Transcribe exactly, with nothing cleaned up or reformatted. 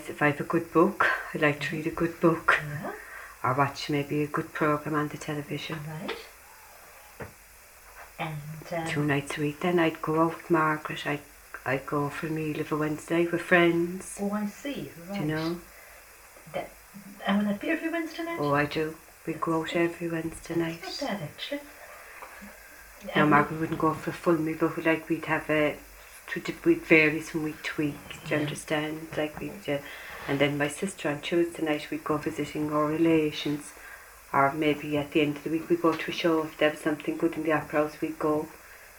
If I have a good book, I like to read a good book. Yeah. Or watch maybe a good programme on the television. Right. And um, two nights a week. Then I'd go out with Margaret. I'd, I'd go for a meal of a Wednesday with friends. Oh, I see. Right. Do you know? That, and will that be every Wednesday night? Oh, I do. We go out every Wednesday night. That's not bad, actually. Now, Um, Margaret wouldn't go for a full meal, but we, like we'd have a. It varies from week to week. Do you Yeah. understand? Like we, uh, and then my sister on Tuesday night we'd go visiting our relations, or maybe at the end of the week we'd go to a show if there was something good in the opera house. We'd go.